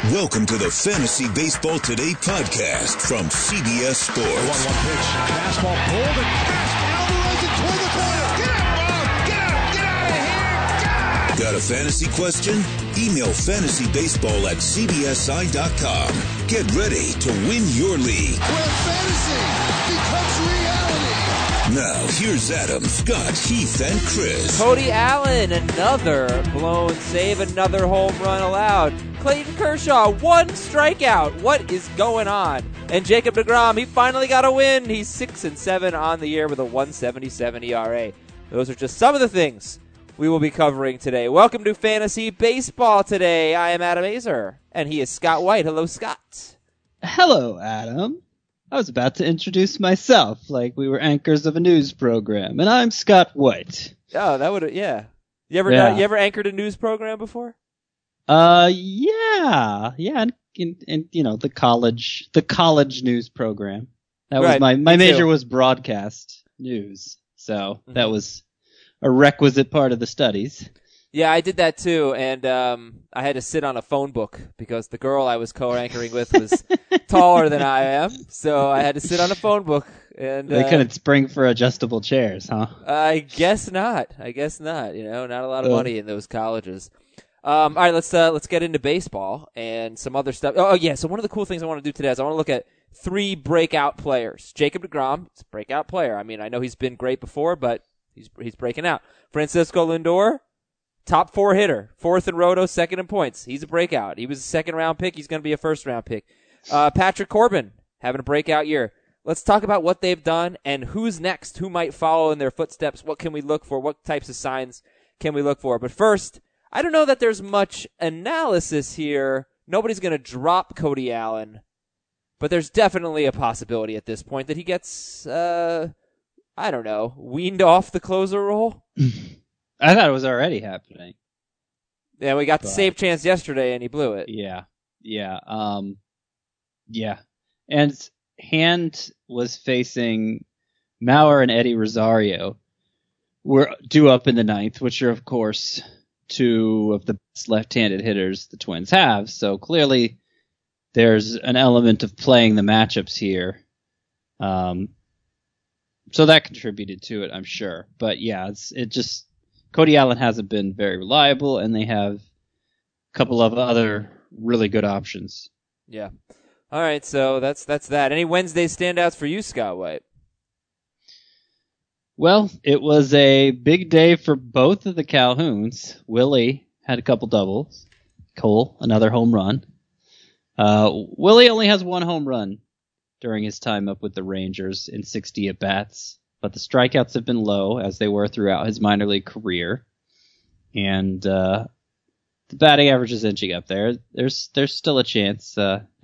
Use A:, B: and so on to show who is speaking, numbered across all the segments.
A: Welcome to the Fantasy Baseball Today podcast from CBS Sports.
B: 1-1 pitch. Fastball pulled and passed. Alvarez it toward the corner. Get out, Bob! Get out of here!
A: Got a fantasy question? Email fantasybaseball@cbsi.com. Get ready to win your league.
B: Where fantasy becomes reality.
A: Now, here's Adam, Scott, Heath, and Chris.
C: Cody Allen, another blown save, another home run allowed. Clayton Kershaw, one strikeout. What is going on? And Jacob deGrom, he finally got a win. He's 6-7 on the year with a 1.77 ERA. Those are just some of the things we will be covering today. Welcome to Fantasy Baseball Today. I am Adam Azer, and he is Scott White. Hello, Scott.
D: Hello, Adam. I was about to introduce myself like we were anchors of a news program, and I'm Scott White.
C: Oh, that would, yeah. You ever anchored a news program before?
D: Yeah, in you know, the college news program. That was
C: right,
D: my major
C: too.
D: was broadcast news, so that was a requisite part of the studies.
C: Yeah, I did that too, and I had to sit on a phone book because the girl I was co-anchoring with was taller than I am, so I had to sit on a phone book. And
D: They couldn't spring for adjustable chairs, huh?
C: I guess not. You know, not a lot of money in those colleges. All right, let's get into baseball and some other stuff. Oh yeah, so one of the cool things I want to do today is I want to look at 3 breakout players. Jacob deGrom, it's a breakout player. I mean, I know he's been great before, but he's breaking out. Francisco Lindor, top 4 hitter, 4th in Roto, 2nd in points. He's a breakout. He was a 2nd-round pick. He's going to be a 1st-round pick. Patrick Corbin, having a breakout year. Let's talk about what they've done and who's next, who might follow in their footsteps. What can we look for? What types of signs can we look for? But first, I don't know that there's much analysis here. Nobody's going to drop Cody Allen, but there's definitely a possibility at this point that he gets, I don't know, weaned off the closer role.
D: I thought it was already happening.
C: Yeah, we got the save chance yesterday, and he blew it.
D: Yeah. And Hand was facing Mauer and Eddie Rosario. We're due up in the 9th, which are, of course, 2 of the best left-handed hitters the Twins have. So clearly there's an element of playing the matchups here. So that contributed to it, I'm sure. But yeah, Cody Allen hasn't been very reliable, and they have a couple of other really good options.
C: Yeah. All right, so that's that. Any Wednesday standouts for you, Scott White?
D: Well, it was a big day for both of the Calhouns. Willie had a couple doubles. Cole, another home run. Willie only has 1 home run during his time up with the Rangers in 60 at-bats, but the strikeouts have been low, as they were throughout his minor league career. And the batting average is inching up there. There's still a chance.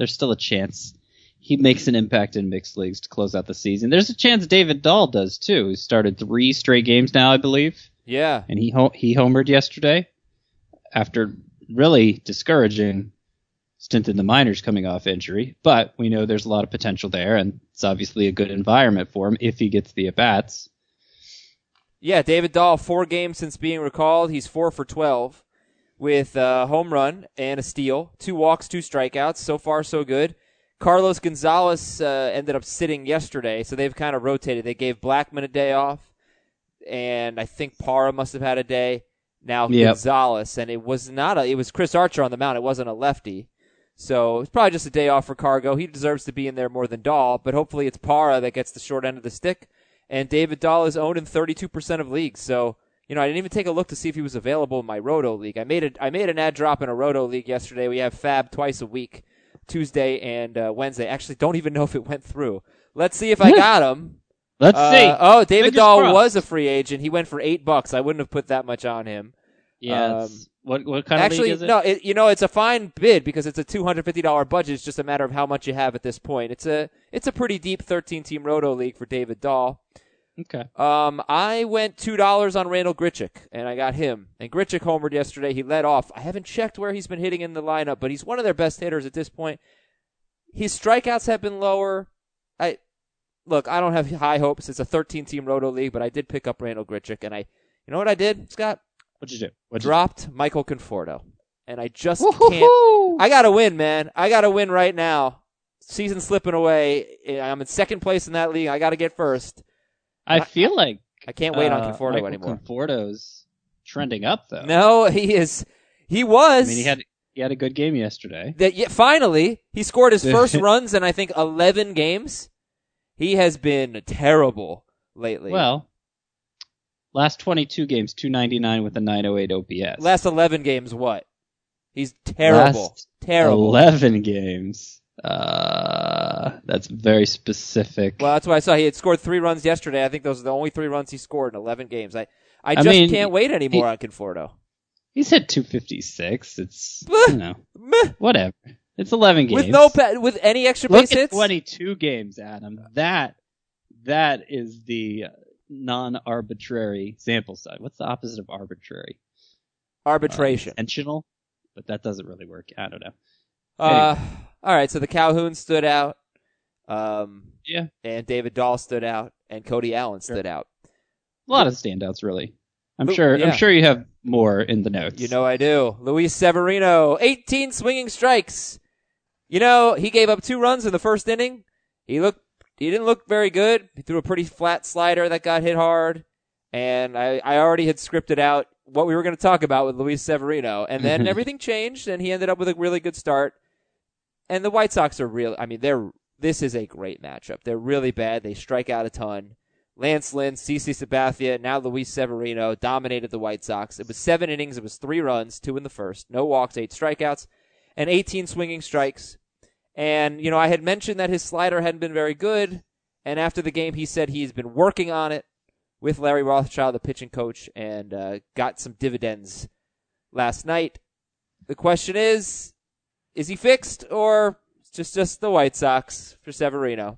D: He makes an impact in mixed leagues to close out the season. There's a chance David Dahl does too. He started 3 straight games now, I believe.
C: Yeah.
D: And he homered yesterday after really discouraging stint in the minors coming off injury. But we know there's a lot of potential there, and it's obviously a good environment for him if he gets the at-bats.
C: Yeah, David Dahl, 4 games since being recalled. He's 4 for 12 with a home run and a steal, 2 walks, 2 strikeouts. So far, so good. Carlos Gonzalez ended up sitting yesterday, so they've kind of rotated. They gave Blackman a day off, and I think Parra must have had a day. Now Gonzalez, and it was Chris Archer on the mound. It wasn't a lefty. So it's probably just a day off for Cargo. He deserves to be in there more than Dahl, but hopefully it's Parra that gets the short end of the stick. And David Dahl is owned in 32% of leagues. So, you know, I didn't even take a look to see if he was available in my Roto League. I made an ad drop in a Roto League yesterday. We have Fab twice a week, Tuesday and Wednesday. Actually, don't even know if it went through. Let's see if I got him.
D: Let's see.
C: Oh, David
D: Fingers
C: Dahl
D: crossed.
C: was a free agent. He went for $8. I wouldn't have put that much on him.
D: Yeah. What kind of league is it?
C: No, it's a fine bid because it's a $250 budget. It's just a matter of how much you have at this point. It's a pretty deep 13-team Roto League for David Dahl.
D: Okay.
C: I went $2 on Randall Grichuk, and I got him. And Grichuk homered yesterday. He led off. I haven't checked where he's been hitting in the lineup, but he's one of their best hitters at this point. His strikeouts have been lower. I don't have high hopes. It's a 13-team Roto League, but I did pick up Randall Grichuk, and you know what I did, Scott?
D: What'd you do?
C: Dropped Michael Conforto. And I just I got to win, man. I got to win right now. Season's slipping away. I'm in second place in that league. I got to get first.
D: I feel like
C: I can't wait on Conforto
D: Michael
C: anymore.
D: Conforto's trending up, though.
C: No, he is. He was.
D: I mean, he had a good game yesterday.
C: Finally, he scored his first runs in, I think, 11 games. He has been terrible lately.
D: Well, last 22 games, 299 with a 908 OPS.
C: Last 11 games, what? He's terrible. Terrible.
D: 11 games. That's very specific.
C: Well, that's what I saw. He had scored 3 runs yesterday. I think those are the only 3 runs he scored in 11 games. I mean, can't wait anymore on Conforto.
D: He's hit 256. It's,
C: Meh.
D: whatever. It's 11 games.
C: With any extra base
D: Look at
C: hits?
D: 22 games, Adam. That is the non-arbitrary sample size. What's the opposite of arbitrary?
C: Arbitration.
D: Intentional? But that doesn't really work. I don't know.
C: All right, so the Calhoun stood out.
D: Yeah.
C: And David Dahl stood out. And Cody Allen stood out.
D: A lot of standouts, really. I'm sure you have more in the notes.
C: You know I do. Luis Severino, 18 swinging strikes. You know, he gave up 2 runs in the first inning. He didn't look very good. He threw a pretty flat slider that got hit hard. And I already had scripted out what we were going to talk about with Luis Severino. And then everything changed, and he ended up with a really good start. And the White Sox are this is a great matchup. They're really bad. They strike out a ton. Lance Lynn, CC Sabathia, now Luis Severino dominated the White Sox. It was 7 innings. It was 3 runs, 2 in the first. No walks, 8 strikeouts, and 18 swinging strikes. And, you know, I had mentioned that his slider hadn't been very good. And after the game, he said he's been working on it with Larry Rothschild, the pitching coach, and got some dividends last night. The question is he fixed or just the White Sox for Severino?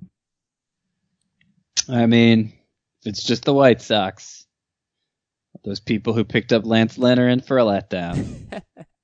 D: I mean, if it's just the White Sox, those people who picked up Lance Lynn are in for a letdown.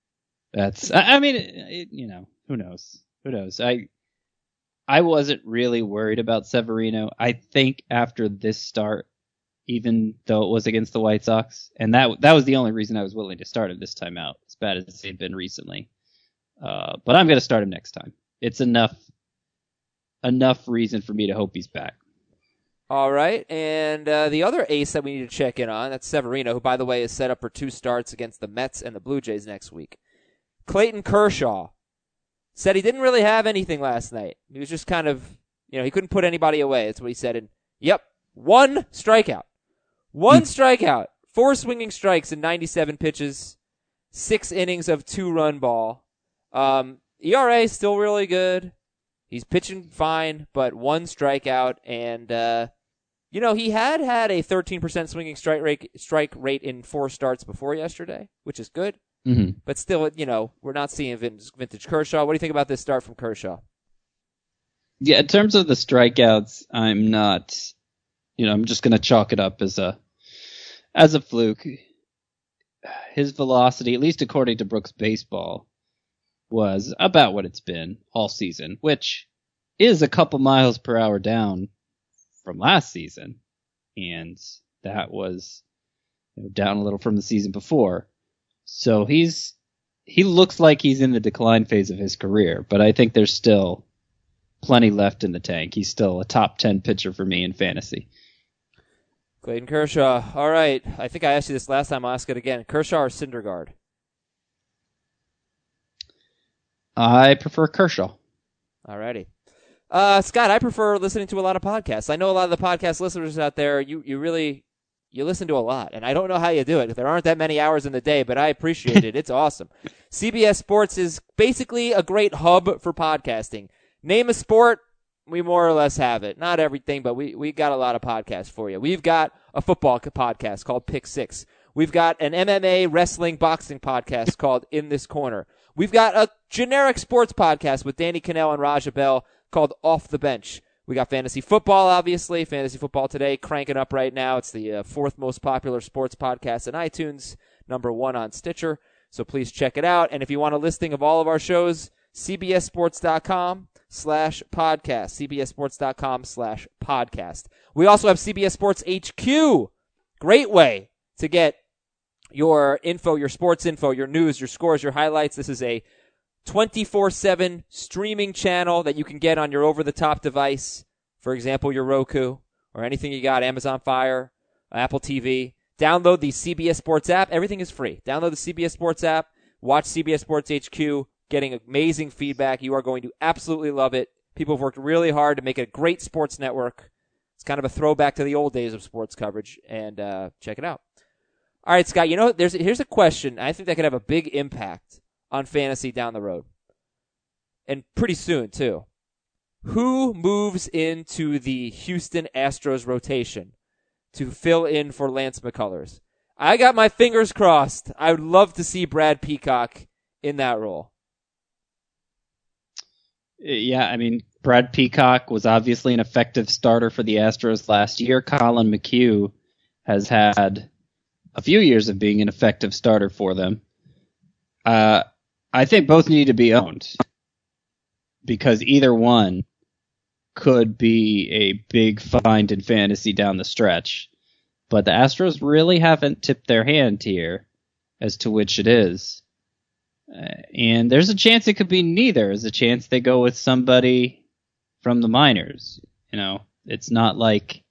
D: Who knows? Who knows? I wasn't really worried about Severino. I think after this start, even though it was against the White Sox, and that was the only reason I was willing to start him this time out, as bad as they've been recently. But I'm going to start him next time. It's enough reason for me to hope he's back.
C: All right, and the other ace that we need to check in on, that's Severino, who, by the way, is set up for 2 starts against the Mets and the Blue Jays next week. Clayton Kershaw said he didn't really have anything last night. He was just kind of, he couldn't put anybody away. That's what he said. And, 1 strikeout. 1 strikeout. 4 swinging strikes in 97 pitches. 6 innings of 2-run ball. ERA is still really good. He's pitching fine, but 1 strikeout. And, he had a 13% swinging strike rate in 4 starts before yesterday, which is good.
D: Mm-hmm.
C: But still, we're not seeing vintage Kershaw. What do you think about this start from Kershaw?
D: Yeah, in terms of the strikeouts, I'm not, I'm just going to chalk it up as a fluke. His velocity, at least according to Brooks Baseball, was about what it's been all season, which is a couple miles per hour down from last season. And that was down a little from the season before. So he looks like he's in the decline phase of his career, but I think there's still plenty left in the tank. He's still a top 10 pitcher for me in fantasy.
C: Clayton Kershaw. All right. I think I asked you this last time. I'll ask it again. Kershaw or Syndergaard?
D: I prefer Kershaw.
C: All righty. Scott, I prefer listening to a lot of podcasts. I know a lot of the podcast listeners out there, you listen to a lot, and I don't know how you do it. There aren't that many hours in the day, but I appreciate it. It's awesome. CBS Sports is basically a great hub for podcasting. Name a sport, we more or less have it. Not everything, but we got a lot of podcasts for you. We've got a football podcast called Pick 6. We've got an MMA, wrestling, boxing podcast called In This Corner. We've got a generic sports podcast with Danny Cannell and Raja Bell called Off the Bench. We got fantasy football, obviously. Fantasy Football Today cranking up right now. It's the 4th most popular sports podcast in iTunes, number 1 on Stitcher. So please check it out. And if you want a listing of all of our shows, cbssports.com/podcast. cbssports.com/podcast. We also have CBS Sports HQ. Great way to get your info, your sports info, your news, your scores, your highlights. This is a 24/7 streaming channel that you can get on your over-the-top device. For example, your Roku or anything you got, Amazon Fire, Apple TV. Download the CBS Sports app. Everything is free. Download the CBS Sports app. Watch CBS Sports HQ. Getting amazing feedback. You are going to absolutely love it. People have worked really hard to make it a great sports network. It's kind of a throwback to the old days of sports coverage, and check it out. All right, Scott, here's a question I think that could have a big impact on fantasy down the road, and pretty soon, too. Who moves into the Houston Astros rotation to fill in for Lance McCullers? I got my fingers crossed. I would love to see Brad Peacock in that role.
D: Yeah, I mean, Brad Peacock was obviously an effective starter for the Astros last year. Colin McHugh has had a few years of being an effective starter for them. I think both need to be owned because either one could be a big find in fantasy down the stretch. But the Astros really haven't tipped their hand here as to which it is. And there's a chance it could be neither. There's a chance they go with somebody from the minors. It's not like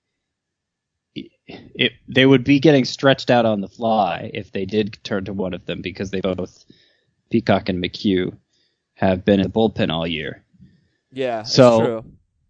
D: they would be getting stretched out on the fly if they did turn to one of them because they both, Peacock and McHugh, have been in the bullpen all year.
C: Yeah, that's true.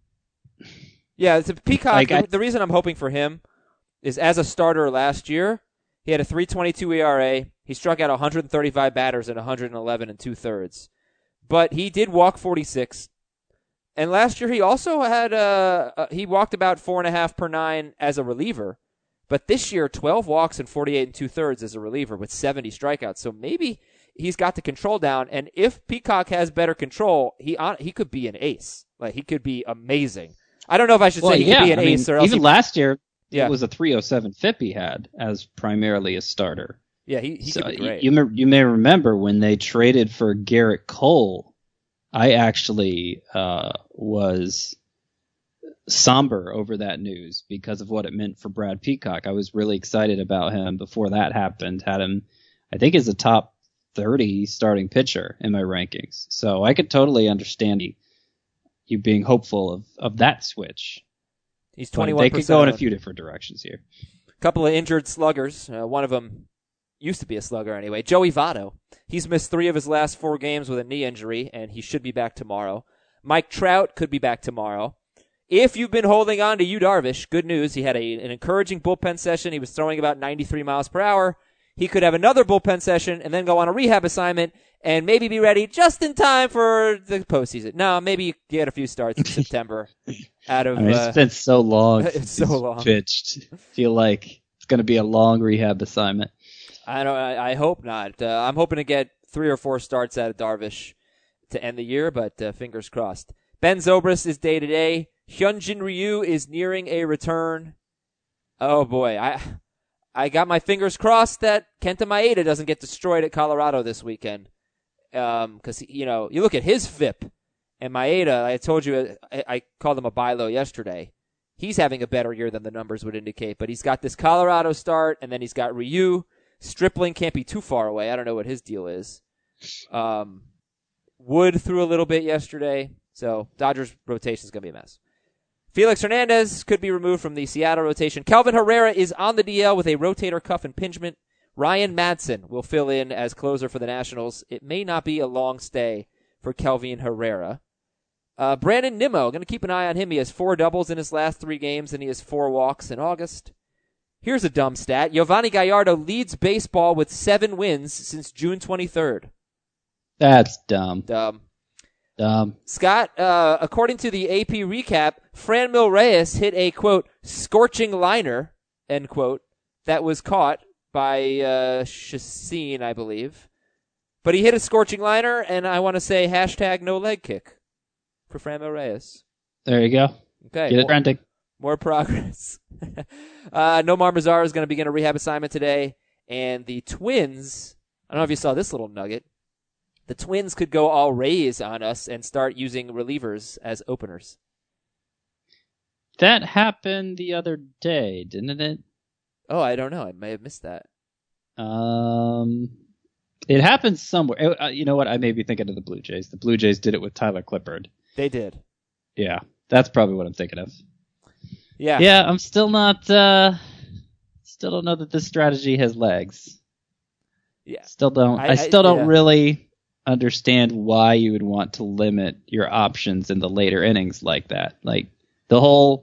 C: Yeah, it's Peacock. The reason I'm hoping for him is as a starter last year, he had a 3.22 ERA. He struck out 135 batters in 111 2/3. But he did walk 46. And last year he also had he walked about 4.5 per 9 as a reliever. But this year, 12 walks and 48 2/3 as a reliever with 70 strikeouts. So maybe he's got the control down. And if Peacock has better control, he could be an ace. Like, he could be amazing. I don't know if I should say he could be an ace or else.
D: Even last year, it was a 307 FIP he had as primarily a starter.
C: Yeah, he could be great.
D: You may remember when they traded for Garrett Cole, I actually was somber over that news because of what it meant for Brad Peacock. I was really excited about him before that happened. Had him, I think, as a top 30 starting pitcher in my rankings. So I could totally understand you being hopeful of that switch.
C: He's 21%.
D: They could go in a few different directions here.
C: A couple of injured sluggers. One of them used to be a slugger anyway. Joey Votto. He's missed 3 of his last 4 games with a knee injury, and he should be back tomorrow. Mike Trout could be back tomorrow. If you've been holding on to Yu Darvish, good news. He had an encouraging bullpen session. He was throwing about 93 miles per hour. He could have another bullpen session and then go on a rehab assignment and maybe be ready just in time for the postseason. No, maybe you get a few starts in September.
D: It's been so long.
C: It's so long.
D: Pitched. Feel like it's going to be a long rehab assignment.
C: I hope not. I'm hoping to get 3 or 4 starts out of Darvish to end the year, but fingers crossed. Ben Zobrist is day to day. Hyunjin Ryu is nearing a return. Oh boy, I got my fingers crossed that Kenta Maeda doesn't get destroyed at Colorado this weekend. Because you look at his FIP, and Maeda, I told you, I called him a buy low yesterday. He's having a better year than the numbers would indicate, but he's got this Colorado start, and then he's got Ryu. Stripling can't be too far away. I don't know what his deal is. Wood threw a little bit yesterday, so Dodgers rotation is going to be a mess. Felix Hernandez could be removed from the Seattle rotation. Kelvin Herrera is on the DL with a rotator cuff impingement. Ryan Madsen will fill in as closer for the Nationals. It may not be a long stay for Kelvin Herrera. Brandon Nimmo, going to keep an eye on him. He has 4 doubles in his last 3 games, and he has 4 walks in August. Here's a dumb stat. Giovanni Gallardo leads baseball with 7 wins since June 23rd.
D: That's dumb.
C: Scott, according to the AP recap, Franmil Reyes hit a, quote, scorching liner, end quote, that was caught by Chacin, I believe. But he hit a scorching liner, and I want to say hashtag no leg kick for Franmil Reyes.
D: There you go.
C: Okay.
D: Get it trending.
C: More progress. Nomar Mazara is going to begin a rehab assignment today. And the Twins, I don't know if you saw this little nugget. The Twins could go all Rays on us and start using relievers as openers.
D: That happened the other day, didn't it?
C: Oh, I don't know. I may have missed that.
D: It happens somewhere. You know what? I may be thinking of the Blue Jays. The Blue Jays did it with Tyler Clippard.
C: They did.
D: Yeah, that's probably what I'm thinking of.
C: Yeah.
D: Yeah, I'm still not. Still don't know that this strategy has legs.
C: Yeah.
D: Still don't. I still don't really understand why you would want to limit your options in the later innings like that. Like the whole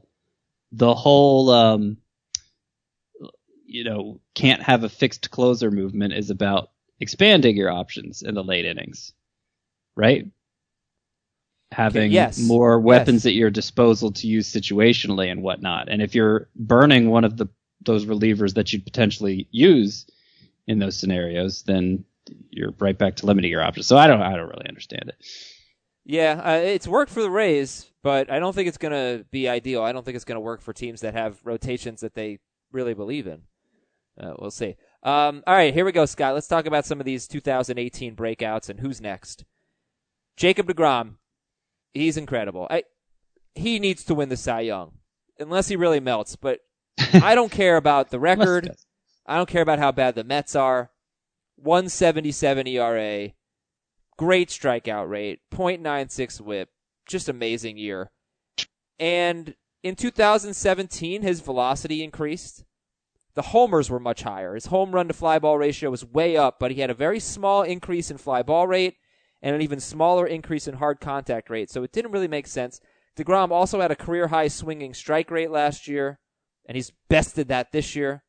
D: can't have a fixed closer movement is about expanding your options in the late innings, right? Having more weapons at your disposal to use situationally and whatnot. And if you're burning one of those relievers that you'd potentially use in those scenarios, then you're right back to limiting your options. So I don't really understand it.
C: Yeah, it's worked for the Rays, but I don't think it's going to be ideal. I don't think it's going to work for teams that have rotations that they really believe in. We'll see. All right, here we go, Scott. Let's talk about some of these 2018 breakouts and who's next. Jacob deGrom, he's incredible. He needs to win the Cy Young, unless he really melts. But I don't care about the record. I don't care about how bad the Mets are. 1.77 ERA, great strikeout rate, .96 WHIP, just amazing year. And in 2017, his velocity increased. The homers were much higher. His home run to fly ball ratio was way up, but he had a very small increase in fly ball rate and an even smaller increase in hard contact rate, so it didn't really make sense. DeGrom also had a career-high swinging strike rate last year, and he's bested that this year.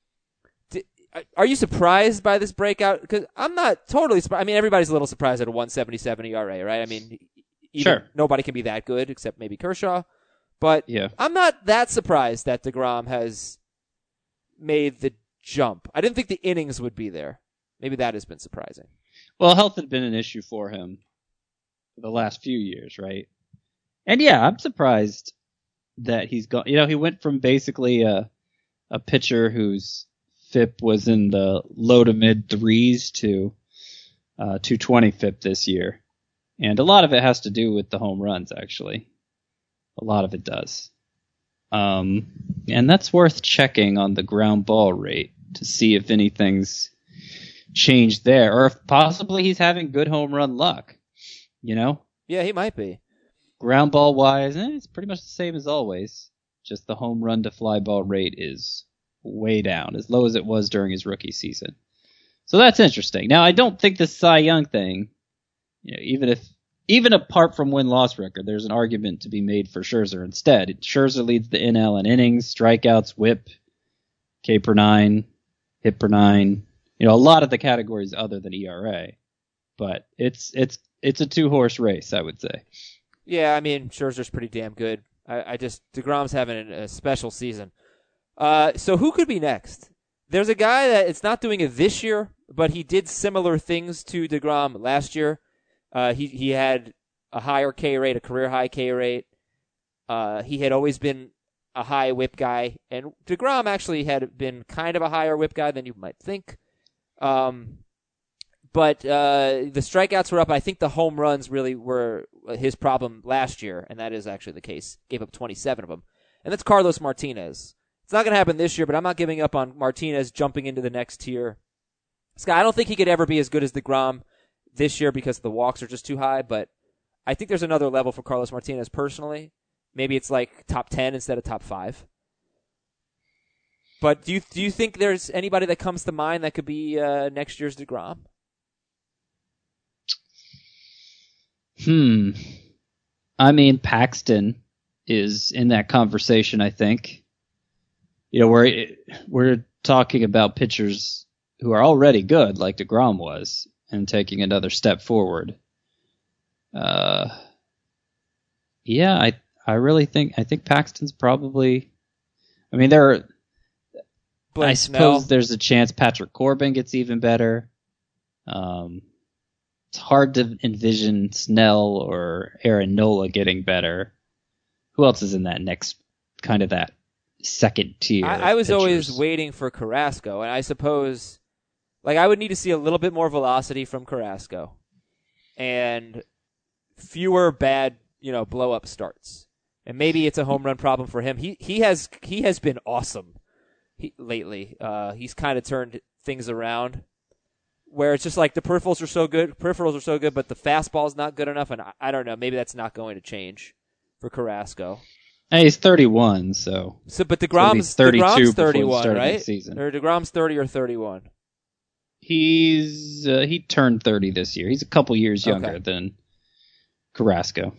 C: Are you surprised by this breakout? Because I'm not totally surprised. I mean, everybody's a little surprised at a 1.77 ERA, right? I mean,
D: sure.
C: Nobody can be that good except maybe Kershaw. But
D: yeah.
C: I'm not that surprised that DeGrom has made the jump. I didn't think the innings would be there. Maybe that has been surprising.
D: Well, health had been an issue for him for the last few years, right? And yeah, I'm surprised that he's gone. He went from basically a pitcher whose FIP was in the low to mid threes to 220 FIP this year. And a lot of it has to do with the home runs, actually. A lot of it does. And that's worth checking on the ground ball rate to see if anything's changed there, or if possibly he's having good home run luck. Yeah,
C: he might be.
D: Ground ball wise, it's pretty much the same as always. Just the home run to fly ball rate is way down, as low as it was during his rookie season. So that's interesting. Now, I don't think the Cy Young thing, even apart from win-loss record, there's an argument to be made for Scherzer instead. Scherzer leads the NL in innings, strikeouts, WHIP, K per 9, hit per 9. A lot of the categories other than ERA. But it's a two-horse race, I would say.
C: Yeah, I mean, Scherzer's pretty damn good. DeGrom's having a special season. So who could be next? There's a guy that it's not doing it this year, but he did similar things to DeGrom last year. He had a higher K rate, a career high K rate. He had always been a high whip guy, and DeGrom actually had been kind of a higher whip guy than you might think. But the strikeouts were up. I think the home runs really were his problem last year, and that is actually the case. Gave up 27 of them. And that's Carlos Martinez. It's not going to happen this year, but I'm not giving up on Martinez jumping into the next tier. Scott, I don't think he could ever be as good as DeGrom this year because the walks are just too high, but I think there's another level for Carlos Martinez personally. Maybe it's like top 10 instead of top 5. But do you think there's anybody that comes to mind that could be next year's DeGrom?
D: I mean, Paxton is in that conversation, I think. We're talking about pitchers who are already good, like DeGrom was, and taking another step forward. I really think Paxton's probably. I mean, I suppose there's a chance Patrick Corbin gets even better. It's hard to envision Snell or Aaron Nola getting better. Who else is in that next kind of that second tier?
C: I was always waiting for Carrasco, and I suppose I would need to see a little bit more velocity from Carrasco and fewer bad, blow up starts. And maybe it's a home run problem for him. He has been awesome lately. He's kind of turned things around. where it's just like the peripherals are so good, but the fastball is not good enough, and I don't know, maybe that's not going to change for Carrasco.
D: Hey, he's 31, so
C: but DeGrom's
D: 32
C: 31, right?
D: Season.
C: Or DeGrom's 30 or 31.
D: He turned 30 this year. He's a couple years younger than Carrasco.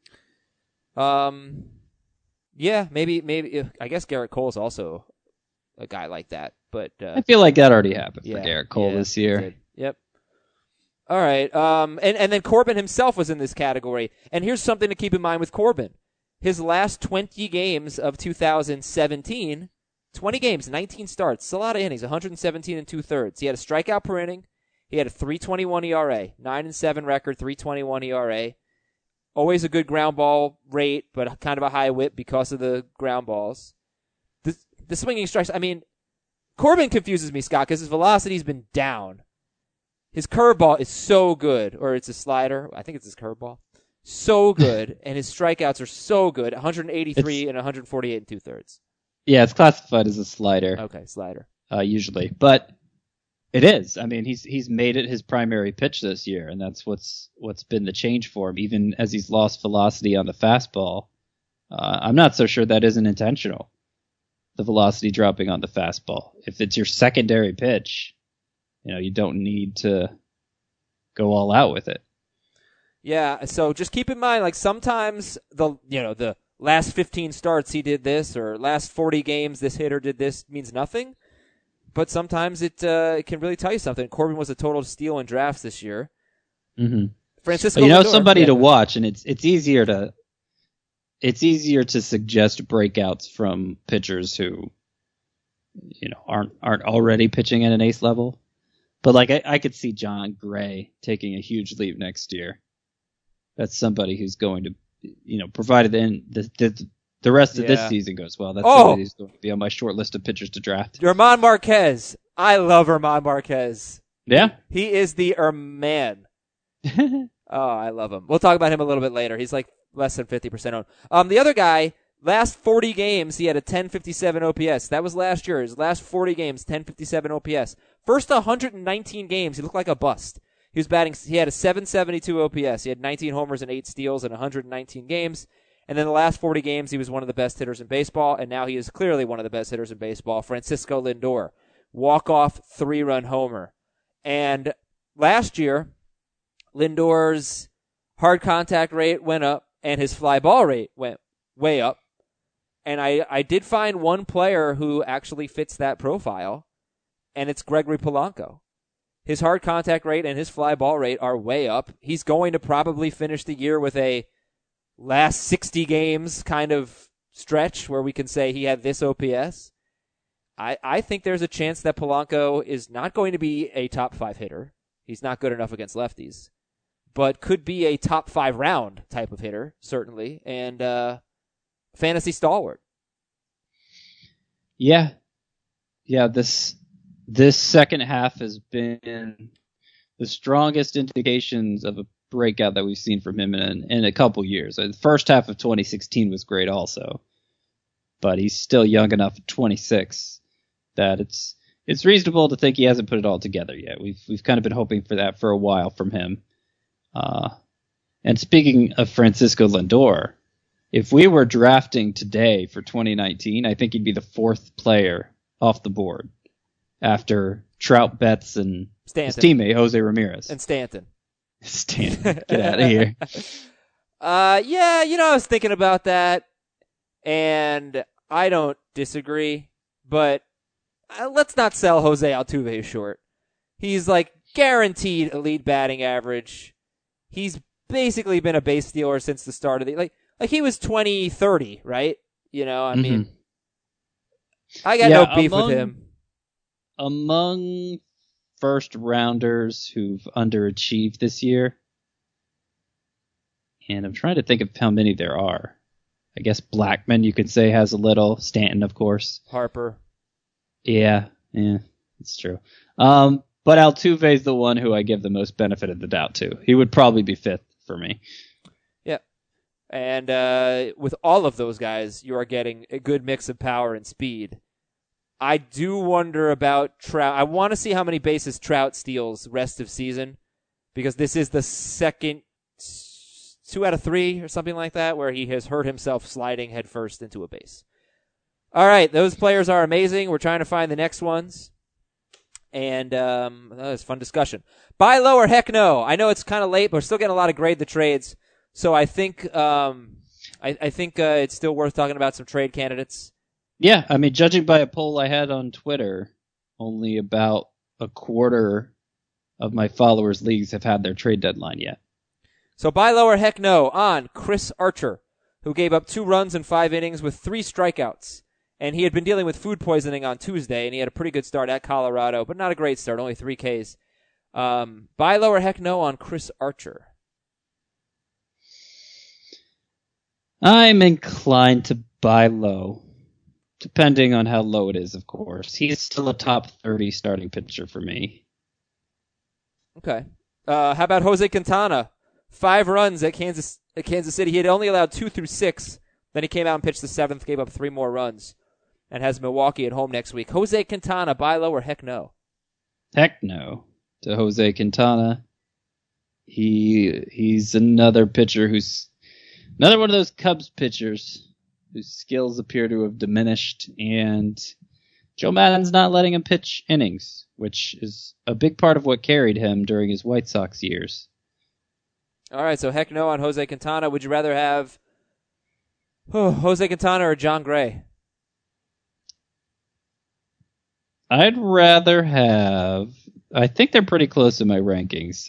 C: Yeah, maybe. I guess Garrett Cole's also a guy like that, but
D: I feel like that already happened for Garrett Cole this year.
C: Yep. All right. And then Corbin himself was in this category. And here's something to keep in mind with Corbin. His last 20 games of 2017, 20 games, 19 starts, a lot of innings, 117 and 2/3. He had a strikeout per inning. He had a 3.21 ERA, 9-7 record, 3.21 ERA. Always a good ground ball rate, but kind of a high whip because of the ground balls. The swinging strikes, I mean, Corbin confuses me, Scott, because his velocity's been down. His curveball is so good, or it's a slider. I think it's his curveball. So good, and his strikeouts are so good, 183 and 148 and 2/3.
D: Yeah, it's classified as a slider.
C: Okay, slider.
D: Usually, but it is. I mean, he's made it his primary pitch this year, and that's what's been the change for him. Even as he's lost velocity on the fastball, I'm not so sure that isn't intentional. The velocity dropping on the fastball. If it's your secondary pitch, you don't need to go all out with it.
C: Yeah, so just keep in mind, like sometimes the last 15 starts he did this, or last 40 games this hitter did this means nothing. But sometimes it can really tell you something. Corbin was a total steal in drafts this year.
D: Mm-hmm.
C: Francisco
D: Lindor,
C: Lindor,
D: somebody to watch, and it's easier to suggest breakouts from pitchers who aren't already pitching at an ace level. But like I could see John Gray taking a huge leap next year. That's somebody who's going to, provided the rest of this season goes well. That's somebody who's going to be on my short list of pitchers to draft.
C: German Marquez. I love German Marquez.
D: Yeah?
C: He is the man. Oh, I love him. We'll talk about him a little bit later. He's like less than 50% owned. The other guy, last 40 games, he had a 1057 OPS. That was last year. His last 40 games, 1057 OPS. First 119 games, he looked like a bust. He had a 772 OPS. He had 19 homers and 8 steals in 119 games. And then the last 40 games, he was one of the best hitters in baseball, and now he is clearly one of the best hitters in baseball. Francisco Lindor, walk-off 3-run homer. And last year, Lindor's hard contact rate went up, and his fly ball rate went way up. And I did find one player who actually fits that profile, and it's Gregory Polanco. His hard contact rate and his fly ball rate are way up. He's going to probably finish the year with a last 60 games kind of stretch where we can say he had this OPS. I think there's a chance that Polanco is not going to be a top 5 hitter. He's not good enough against lefties, but could be a top 5 round type of hitter, certainly, and fantasy stalwart.
D: Yeah. This second half has been the strongest indications of a breakout that we've seen from him in a couple years. The first half of 2016 was great also, but he's still young enough at 26 that it's reasonable to think he hasn't put it all together yet. We've kind of been hoping for that for a while from him. And speaking of Francisco Lindor, if we were drafting today for 2019, I think he'd be the 4th player off the board after Trout, Betts, and his teammate Jose Ramirez.
C: And Stanton.
D: Get out of here.
C: Yeah, I was thinking about that, and I don't disagree, but let's not sell Jose Altuve short. He's like guaranteed elite batting average. He's basically been a base stealer since the start of the like he was 20-30, right? I mean, I got no beef with him.
D: Among first rounders who've underachieved this year, and I'm trying to think of how many there are. I guess Blackman, you could say, has a little. Stanton, of course.
C: Harper.
D: Yeah, it's true. But Altuve's the one who I give the most benefit of the doubt to. He would probably be 5th for me.
C: Yeah. And with all of those guys, you are getting a good mix of power and speed. I do wonder about Trout. I want to see how many bases Trout steals rest of season, because this is the second 2 out of 3 or something like that where he has hurt himself sliding headfirst into a base. All right, those players are amazing. We're trying to find the next ones. And that was a fun discussion. Buy low or heck no? I know it's kind of late, but we're still getting a lot of grade the trades. So I think it's still worth talking about some trade candidates.
D: Yeah, I mean, judging by a poll I had on Twitter, only about a quarter of my followers' leagues have had their trade deadline yet.
C: So buy low or heck no on Chris Archer, who gave up 2 runs in 5 innings with 3 strikeouts. And he had been dealing with food poisoning on Tuesday, and he had a pretty good start at Colorado, but not a great start, only 3 Ks. Buy low or heck no on Chris Archer?
D: I'm inclined to buy low, depending on how low it is, of course. He's still a top 30 starting pitcher for me.
C: Okay. How about Jose Quintana? 5 runs at Kansas City. He had only allowed 2 through 6. Then he came out and pitched the 7th, gave up 3 more runs, and has Milwaukee at home next week. Jose Quintana, buy low or heck no?
D: Heck no to Jose Quintana. He's another pitcher who's another one of those Cubs pitchers whose skills appear to have diminished, and Joe Maddon's not letting him pitch innings, which is a big part of what carried him during his White Sox years.
C: All right, so heck no on Jose Quintana. Would you rather have Jose Quintana or John Gray?
D: I'd rather have... I think they're pretty close in my rankings.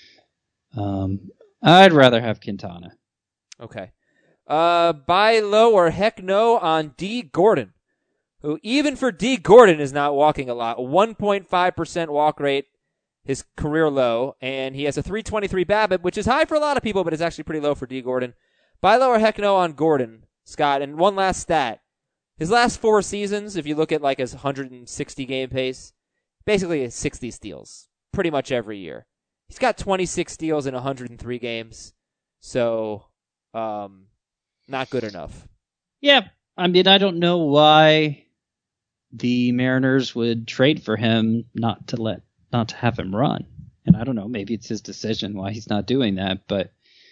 D: I'd rather have Quintana.
C: Okay. Buy low or heck no on D. Gordon, who even for D. Gordon is not walking a lot. 1.5% walk rate, his career low, and he has a 3.23 BABIP, which is high for a lot of people, but it's actually pretty low for D. Gordon. Buy low or heck no on Gordon, Scott. And one last stat. His last 4 seasons, if you look at like his 160 game pace, basically 60 steals pretty much every year. He's got 26 steals in 103 games. So, not good enough.
D: Yeah, I mean, I don't know why the Mariners would trade for him not to have him run. And I don't know, maybe it's his decision why he's not doing that, but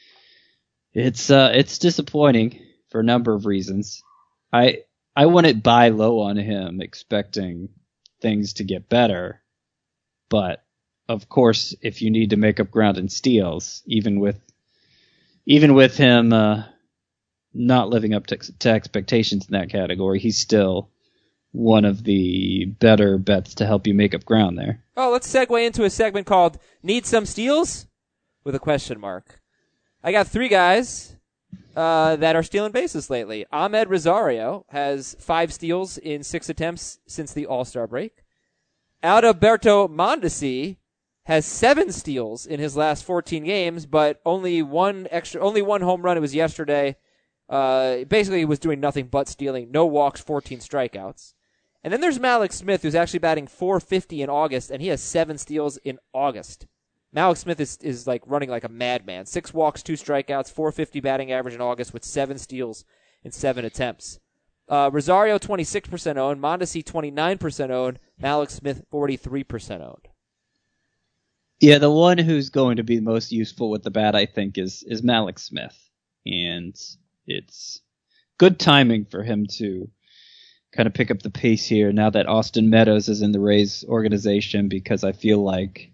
D: it's disappointing for a number of reasons. I wouldn't buy low on him expecting things to get better, but of course, if you need to make up ground in steals, even with him not living up to expectations in that category, he's still one of the better bets to help you make up ground there.
C: Oh, let's segue into a segment called Need Some Steals? With a question mark. I got 3 guys that are stealing bases lately. Ahmed Rosario has 5 steals in 6 attempts since the All-Star break. Alberto Mondesi has 7 steals in his last 14 games, but only one home run. It was yesterday. Basically, he was doing nothing but stealing. No walks, 14 strikeouts. And then there's Malik Smith, who's actually batting .450 in August, and he has 7 steals in August. Malik Smith is like running like a madman. 6 walks, 2 strikeouts, .450 batting average in August with 7 steals in 7 attempts. Rosario 26% owned, Mondesi 29% owned, Malik Smith 43% owned.
D: Yeah, the one who's going to be most useful with the bat, I think, is Malik Smith. And it's good timing for him to kind of pick up the pace here now that Austin Meadows is in the Rays organization, because I feel like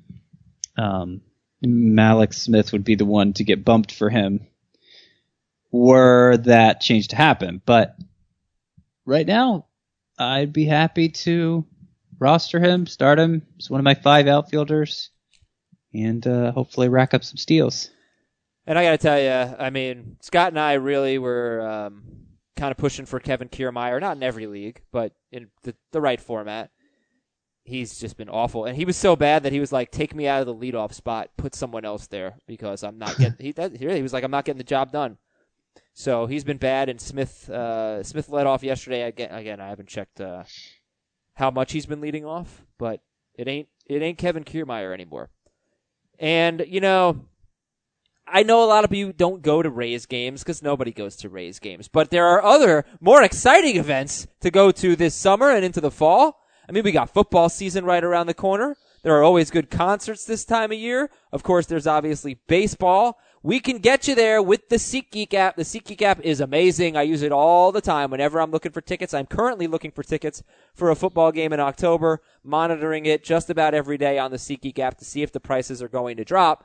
D: Malik Smith would be the one to get bumped for him were that change to happen. But right now, I'd be happy to roster him, start him. He's one of my 5 outfielders, and hopefully rack up some steals.
C: And I got to tell you, I mean, Scott and I really were kind of pushing for Kevin Kiermaier, not in every league, but in the right format. He's just been awful. And he was so bad that he was like, take me out of the leadoff spot, put someone else there, because I'm not getting he was like, I'm not getting the job done. So he's been bad, and Smith led off yesterday. Again, I haven't checked how much he's been leading off, but it ain't Kevin Kiermaier anymore. And, you know, I know a lot of you don't go to Rays games because nobody goes to Rays games, but there are other more exciting events to go to this summer and into the fall. I mean, we got football season right around the corner. There are always good concerts this time of year. Of course, there's obviously baseball. We can get you there with the SeatGeek app. The SeatGeek app is amazing. I use it all the time whenever I'm looking for tickets. I'm currently looking for tickets for a football game in October, monitoring it just about every day on the SeatGeek app to see if the prices are going to drop.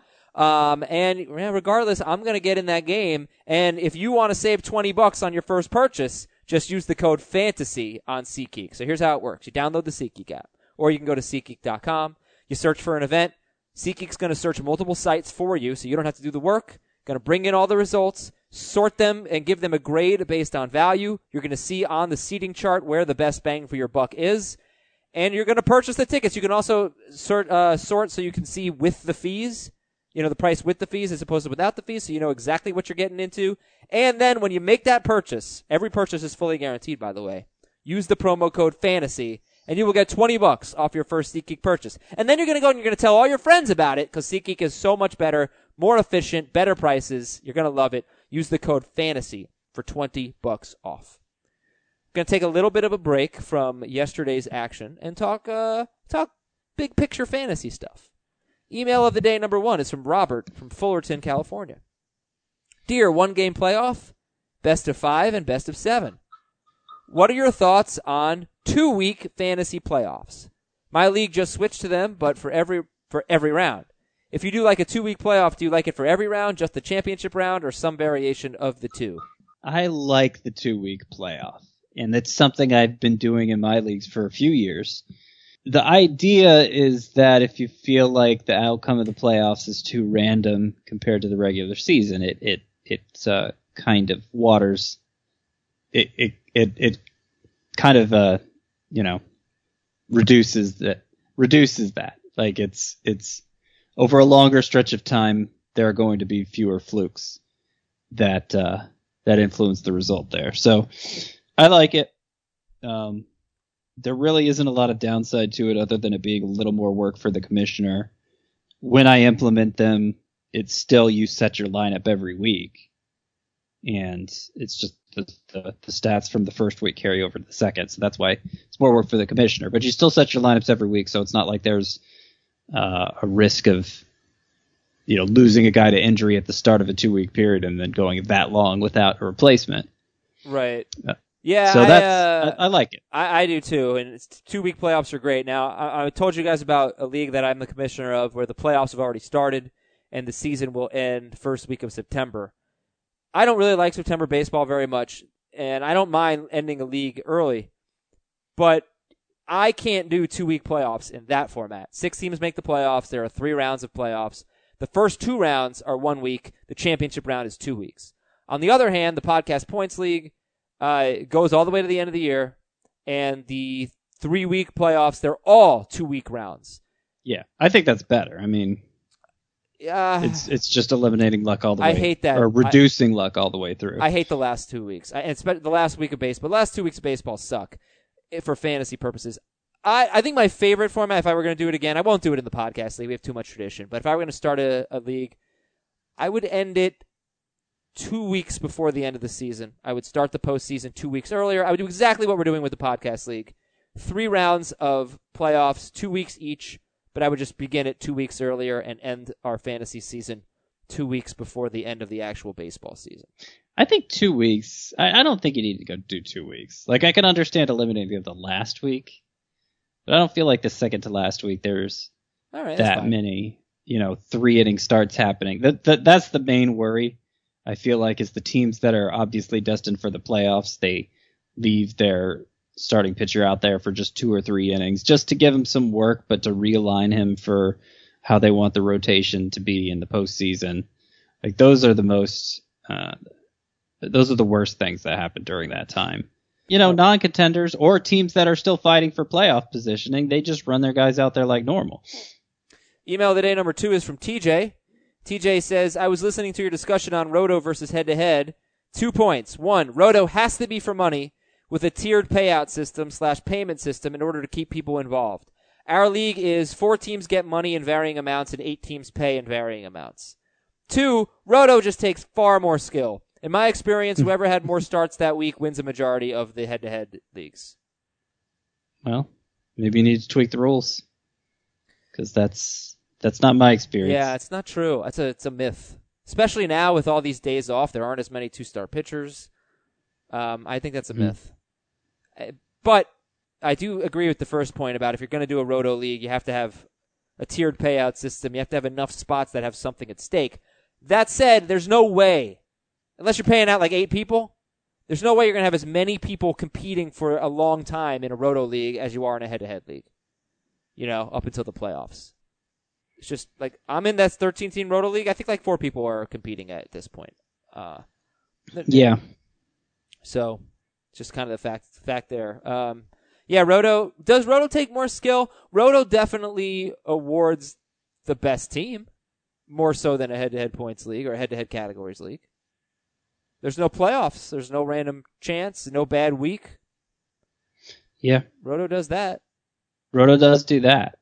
C: And regardless, I'm going to get in that game. And if you want to save $20 on your first purchase, just use the code FANTASY on SeatGeek. So here's how it works. You download the SeatGeek app, or you can go to SeatGeek.com. You search for an event. SeatGeek's going to search multiple sites for you, so you don't have to do the work. Going to bring in all the results, sort them, and give them a grade based on value. You're going to see on the seating chart where the best bang for your buck is. And you're going to purchase the tickets. You can also sort so you can see with the fees, the price with the fees as opposed to without the fees, so you know exactly what you're getting into. And then when you make that purchase, every purchase is fully guaranteed, by the way. Use the promo code FANTASY, and you will get $20 off your first SeatGeek purchase. And then you're going to go and you're going to tell all your friends about it because SeatGeek is so much better, more efficient, better prices. You're going to love it. Use the code FANTASY for $20 off. Going to take a little bit of a break from yesterday's action and talk big picture fantasy stuff. Email of the day number 1 is from Robert from Fullerton, California. Dear one-game playoff, best of 5 and best of 7. What are your thoughts on 2-week fantasy playoffs? My league just switched to them, but for every round. If you do like a 2-week playoff, do you like it for every round, just the championship round, or some variation of the two?
D: I like the 2-week playoff, and that's something I've been doing in my leagues for a few years. The idea is that if you feel like the outcome of the playoffs is too random compared to the regular season, it kind of waters it kind of reduces that. Like it's over a longer stretch of time, there are going to be fewer flukes that influence the result there. So I like it. There really isn't a lot of downside to it other than it being a little more work for the commissioner. When I implement them, it's still you set your lineup every week. And it's just the stats from the first week carry over to the second. So that's why it's more work for the commissioner. But you still set your lineups every week, so it's not like there's a risk of losing a guy to injury at the start of a 2-week period and then going that long without a replacement.
C: Right. Yeah,
D: so I like it.
C: I do too, and 2-week playoffs are great. Now, I told you guys about a league that I'm the commissioner of where the playoffs have already started, and the season will end first week of September. I don't really like September baseball very much, and I don't mind ending a league early, but I can't do 2-week playoffs in that format. 6 teams make the playoffs. There are 3 rounds of playoffs. The first 2 rounds are 1 week. The championship round is 2 weeks. On the other hand, the Podcast Points League goes all the way to the end of the year, and the 3-week playoffs, they're all 2-week rounds.
D: Yeah, I think that's better. I mean, it's just eliminating luck all the way.
C: I hate that.
D: Or reducing luck all the way through.
C: I hate the last 2 weeks. And the last week of baseball. The last 2 weeks of baseball suck for fantasy purposes. I think my favorite format, if I were going to do it again, I won't do it in the podcast league. We have too much tradition. But if I were going to start a league, I would end it 2 weeks before the end of the season. I would start the postseason 2 weeks earlier. I would do exactly what we're doing with the podcast league. 3 rounds of playoffs, 2 weeks each, but I would just begin it 2 weeks earlier and end our fantasy season 2 weeks before the end of the actual baseball season.
D: I think 2 weeks, I don't think you need to go do 2 weeks. Like, I can understand eliminating the last week, but I don't feel like the second to last week there's that many, 3 inning starts happening. That's the main worry. I feel like is the teams that are obviously destined for the playoffs, they leave their starting pitcher out there for just 2 or 3 innings just to give him some work, but to realign him for how they want the rotation to be in the postseason. Like those are the worst things that happen during that time. Non-contenders or teams that are still fighting for playoff positioning, they just run their guys out there like normal.
C: Email of the day number 2 is from TJ. TJ says, I was listening to your discussion on Roto versus head-to-head. 2 points. 1, Roto has to be for money with a tiered payout system / payment system in order to keep people involved. Our league is 4 teams get money in varying amounts and 8 teams pay in varying amounts. 2, Roto just takes far more skill. In my experience, whoever had more starts that week wins a majority of the head-to-head leagues.
D: Well, maybe you need to tweak the rules, because that's not my experience.
C: Yeah, it's not true. It's a myth. Especially now with all these days off, there aren't as many 2-star pitchers. I think that's a myth. But I do agree with the first point about if you're going to do a Roto league, you have to have a tiered payout system. You have to have enough spots that have something at stake. That said, there's no way, unless you're paying out like 8 people, there's no way you're going to have as many people competing for a long time in a Roto league as you are in a head-to-head league, up until the playoffs. It's just like I'm in that 13-team Roto league. I think like 4 people are competing at this point.
D: Yeah.
C: So, just kind of the fact there. Roto does Roto take more skill? Roto definitely awards the best team more so than a head-to-head points league or a head-to-head categories league. There's no playoffs. There's no random chance. No bad week.
D: Yeah.
C: Roto does that.
D: Roto does do that.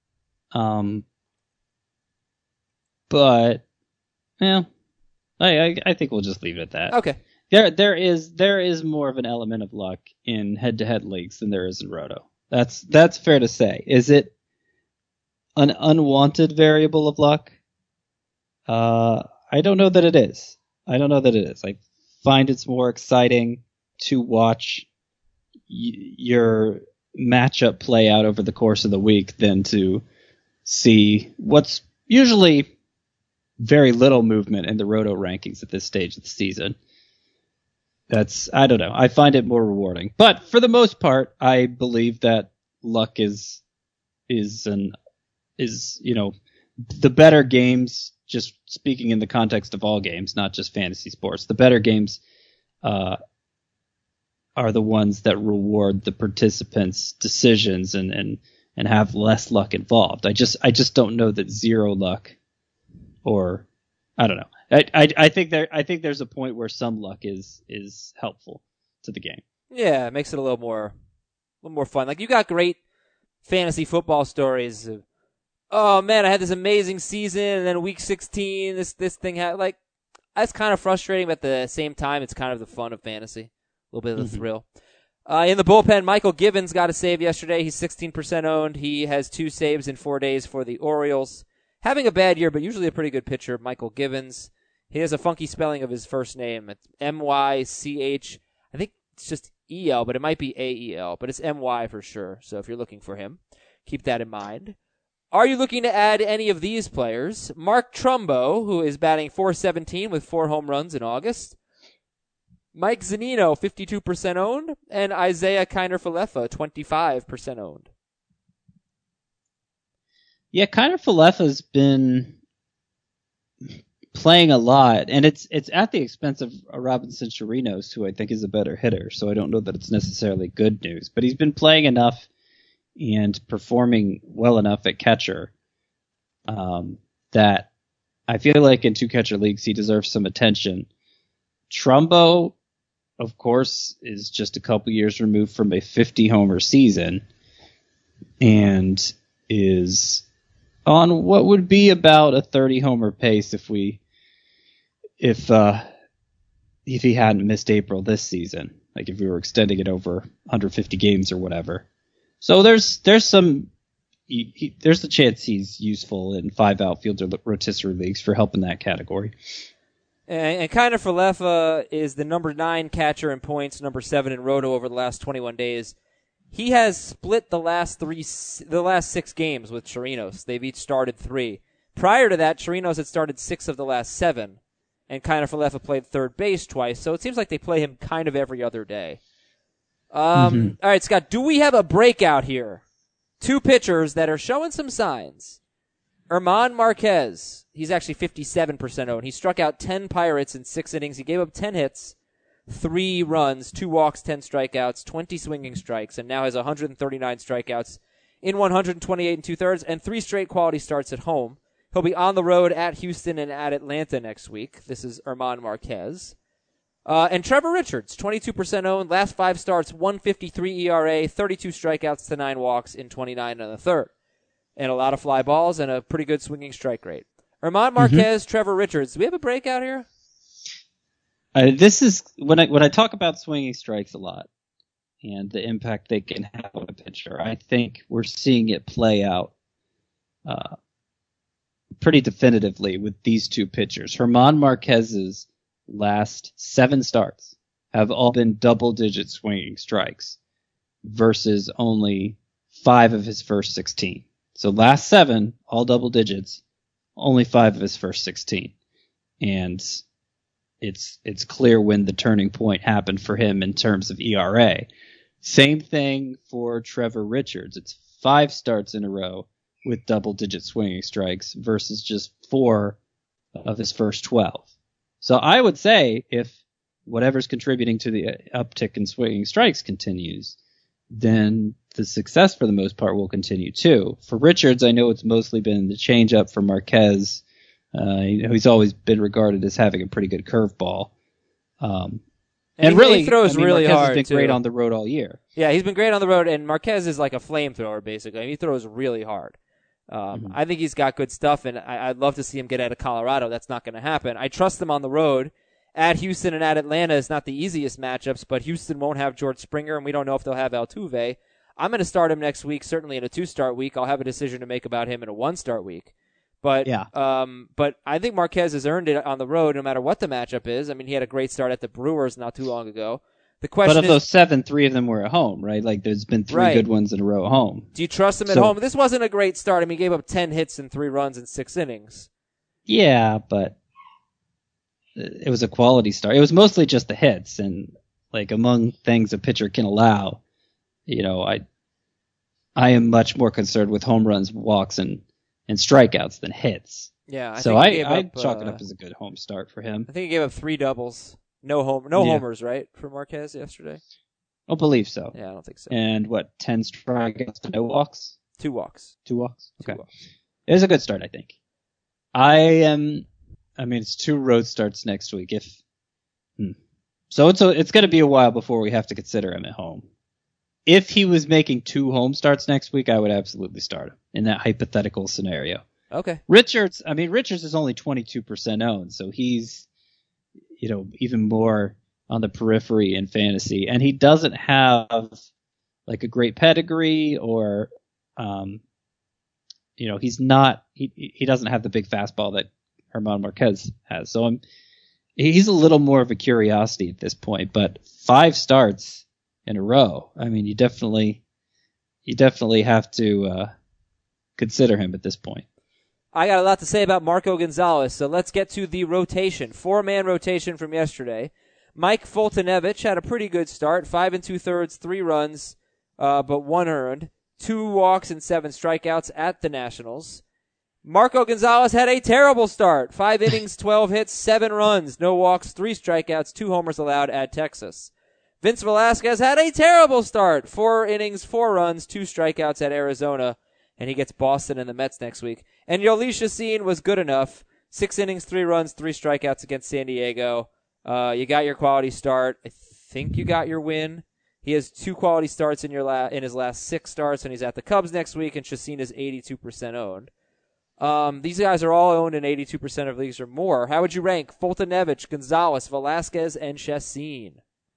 D: But, I think we'll just leave it at that.
C: Okay.
D: There is more of an element of luck in head-to-head leagues than there is in Roto. That's fair to say. Is it an unwanted variable of luck? I don't know that it is. I find it's more exciting to watch your matchup play out over the course of the week than to see what's usually very little movement in the Roto rankings at this stage of the season. I don't know. I find it more rewarding. But for the most part, I believe that luck is the better games, just speaking in the context of all games, not just fantasy sports. The better games are the ones that reward the participants' decisions and have less luck involved. I just don't know that zero luck, or I don't know. I think there's a point where some luck is helpful to the game.
C: Yeah, it makes it a little more fun. Like you got great fantasy football stories of, oh man, I had this amazing season, and then week 16, this thing happened. Like that's kind of frustrating, but at the same time, it's kind of the fun of fantasy, a little bit of the thrill. In the bullpen, Michael Givens got a save yesterday. He's 16% owned. He has 2 saves in 4 days for the Orioles. Having a bad year, but usually a pretty good pitcher, Michael Givens. He has a funky spelling of his first name. It's M-Y-C-H. I think it's just E-L, but it might be A-E-L, but it's M-Y for sure. So if you're looking for him, keep that in mind. Are you looking to add any of these players? Mark Trumbo, who is batting .417 with 4 home runs in August. Mike Zunino, 52% owned. And Isaiah Kiner-Falefa, 25% owned.
D: Yeah, Kiner-Falefa's been playing a lot, and it's at the expense of Robinson Chirinos, who I think is a better hitter, so I don't know that it's necessarily good news. But he's been playing enough and performing well enough at catcher that I feel like in 2-catcher leagues he deserves some attention. Trumbo, of course, is just a couple years removed from a 50-homer season and is on what would be about a 30-homer pace if he hadn't missed April this season, like if we were extending it over 150 games or whatever. So there's a chance he's useful in 5 outfield or rotisserie leagues for help in that category.
C: And Kiner-Falefa is the number 9 catcher in points, number 7 in Roto over the last 21 days. He has split the last 6 games with Chirinos. They've each started 3. Prior to that, Chirinos had started 6 of the last 7, and Kiner-Falefa played third base twice. So it seems like they play him kind of every other day. All right, Scott, do we have a breakout here? 2 pitchers that are showing some signs. German Marquez, he's actually 57% owned. He struck out 10 Pirates in 6 innings. He gave up 10 hits, 3 runs, 2 walks, 10 strikeouts, 20 swinging strikes, and now has 139 strikeouts in 128 2/3 and 3 straight quality starts at home. He'll be on the road at Houston and at Atlanta next week. This is German Marquez. And Trevor Richards, 22% owned, last 5 starts, 1.53 ERA, 32 strikeouts to 9 walks in 29 1/3. And a lot of fly balls and a pretty good swinging strike rate. German Marquez, Trevor Richards. Do we have a breakout here?
D: This is when I talk about swinging strikes a lot and the impact they can have on a pitcher. I think we're seeing it play out pretty definitively with these two pitchers. German Marquez's last 7 starts have all been double-digit swinging strikes versus only 5 of his first 16. So last 7, all double digits, only 5 of his first 16. And it's clear when the turning point happened for him in terms of ERA. Same thing for Trevor Richards. It's 5 starts in a row with double-digit swinging strikes versus just 4 of his first 12. So I would say if whatever's contributing to the uptick in swinging strikes continues, then the success for the most part will continue too. For Richards, I know it's mostly been the changeup. For Marquez, he's always been regarded as having a pretty good curveball. And really,
C: he throws really
D: Marquez
C: hard.
D: has been great
C: too.
D: on the road all year.
C: Yeah, he's been great on the road, and Marquez is like a flamethrower, basically. I mean, he throws really hard. I think he's got good stuff, and I'd love to see him get out of Colorado. That's not going to happen. I trust him on the road. At Houston and at Atlanta is not the easiest matchups, but Houston won't have George Springer, and we don't know if they'll have Altuve. I'm going to start him next week, certainly in a 2-start week. I'll have a decision to make about him in a 1-start week. But but I think Marquez has earned it on the road no matter what the matchup is. I mean, he had a great start at the Brewers not too long ago. The question
D: But of those 7, 3 of them were at home, right? Like there's been 3 good ones in a row at home.
C: Do you trust him at home? This wasn't a great start. I mean, he gave up 10 hits and 3 runs in 6 innings.
D: Yeah, but it was a quality start. It was mostly just the hits, and like among things a pitcher can allow, I am much more concerned with home runs, walks, and strikeouts than hits.
C: Yeah,
D: I chalk it up as a good home start for him.
C: I think he gave up 3 doubles, no homers, right, for Marquez yesterday.
D: I don't believe so.
C: Yeah, I don't think so.
D: And 10 strikeouts to no walks?
C: 2 walks.
D: 2 walks. Okay,
C: 2 walks.
D: It was a good start, I think. It's 2 road starts next week. So it's going to be a while before we have to consider him at home. If he was making 2 home starts next week, I would absolutely start him in that hypothetical scenario.
C: Okay.
D: Richards is only 22% owned, so he's, even more on the periphery in fantasy, and he doesn't have like a great pedigree or, he doesn't have the big fastball that German Marquez has. So he's a little more of a curiosity at this point, but 5 starts in a row. I mean, you definitely have to consider him at this point.
C: I got a lot to say about Marco Gonzalez, so let's get to the rotation. 4-man rotation from yesterday. Mike Foltynewicz had a pretty good start, 5 2/3, 3 runs, but 1 earned, 2 walks and 7 strikeouts at the Nationals. Marco Gonzalez had a terrible start, 5 innings, 12 hits, 7 runs, no walks, 3 strikeouts, 2 homers allowed at Texas. Vince Velasquez had a terrible start, 4 innings, 4 runs, 2 strikeouts at Arizona, and he gets Boston and the Mets next week. And Yoeli Chacin was good enough, 6 innings, 3 runs, 3 strikeouts against San Diego. You got your quality start. I think you got your win. He has 2 quality starts in his last 6 starts, and he's at the Cubs next week, and Chacin is 82% owned. These guys are all owned in 82% of leagues or more. How would you rank Foltynewicz, Gonzalez, Velasquez, and Chacin?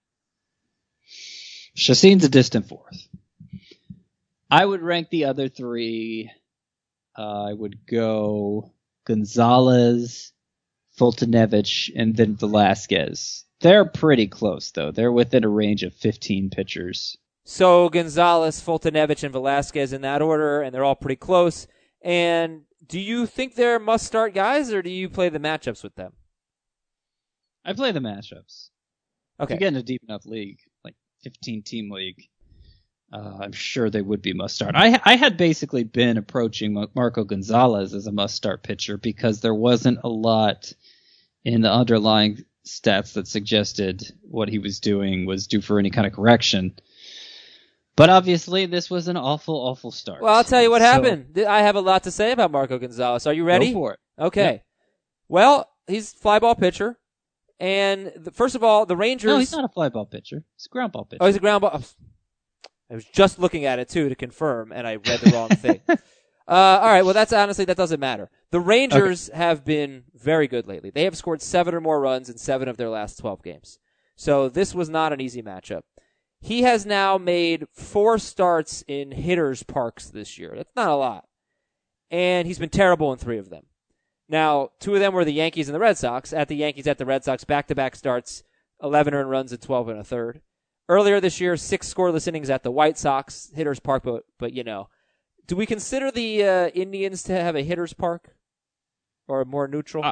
D: Chacin's a distant 4th. I would rank the other 3. I would go Gonzalez, Foltynewicz, and then Velasquez. They're pretty close, though. They're within a range of 15 pitchers.
C: So Gonzalez, Foltynewicz, and Velasquez in that order, and they're all pretty close. And do you think they're must-start guys, or do you play the matchups with them?
D: I play the matchups.
C: Okay.
D: If you get in a deep enough league, like 15-team league, I'm sure they would be must-start. I had basically been approaching Marco Gonzalez as a must-start pitcher because there wasn't a lot in the underlying stats that suggested what he was doing was due for any kind of correction. But obviously, this was an awful, awful start.
C: Well, I'll tell you what happened. I have a lot to say about Marco Gonzalez. Are you ready?
D: Go for it.
C: Okay.
D: Yep.
C: Well, he's a fly ball pitcher. And first of all, the Rangers...
D: No, he's not a fly ball pitcher. He's a ground ball pitcher.
C: Oh, he's a ground ball... I was just looking at it, too, to confirm, and I read the wrong thing. All right, well, that doesn't matter. The Rangers have been very good lately. They have scored 7 or more runs in 7 of their last 12 games. So this was not an easy matchup. He has now made 4 starts in hitters' parks this year. That's not a lot. And he's been terrible in 3 of them. Now, 2 of them were the Yankees and the Red Sox. At the Yankees, at the Red Sox, back-to-back starts, 11 earned runs and 12 and a third. Earlier this year, 6 scoreless innings at the White Sox, hitters' park, but you know. Do we consider the Indians to have a hitter's park? Or more neutral?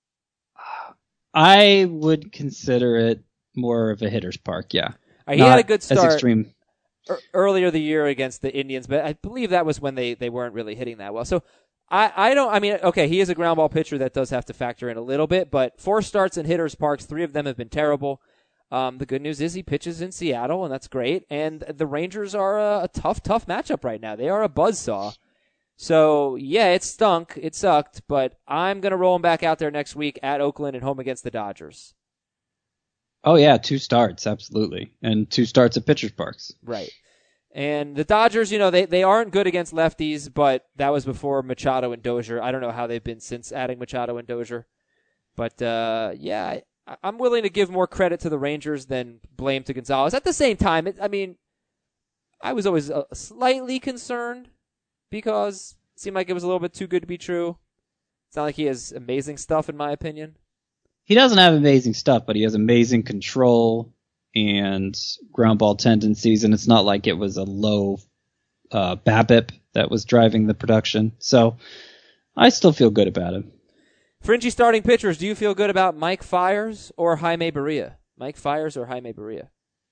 D: I would consider it more of a hitter's park, yeah.
C: He had a good start
D: as extreme.
C: Earlier the year against the Indians, but I believe that was when they weren't really hitting that well. So okay, he is a ground ball pitcher that does have to factor in a little bit, but 4 starts in hitters' parks, 3 of them have been terrible. The good news is he pitches in Seattle, and that's great. And the Rangers are a tough matchup right now. They are a buzzsaw. So, yeah, it stunk. It sucked. But I'm going to roll him back out there next week at Oakland and home against the Dodgers.
D: Oh, yeah, 2 starts, absolutely. And 2 starts at pitcher's parks.
C: Right. And the Dodgers, they aren't good against lefties, but that was before Machado and Dozier. I don't know how they've been since adding Machado and Dozier. But, yeah, I'm willing to give more credit to the Rangers than blame to Gonzalez. At the same time, I was always slightly concerned because it seemed like it was a little bit too good to be true. It's not like he has amazing stuff, in my opinion.
D: He doesn't have amazing stuff, but he has amazing control and ground ball tendencies, and it's not like it was a low BABIP that was driving the production. So I still feel good about him.
C: Fringy starting pitchers, do you feel good about Mike Fiers or Jaime Barria? Mike Fiers or Jaime Barria?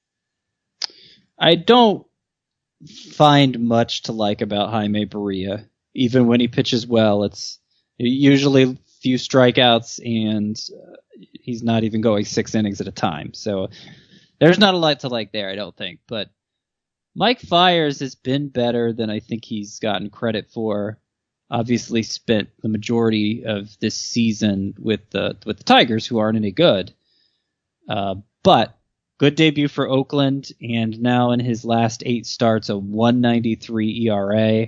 D: I don't find much to like about Jaime Barria. Even when he pitches well, it's usually few strikeouts, and he's not even going 6 innings at a time. So there's not a lot to like there, I don't think. But Mike Fiers has been better than I think he's gotten credit for. Obviously spent the majority of this season with the Tigers, who aren't any good. But good debut for Oakland, and now in his last 8 starts, a 1.93 ERA.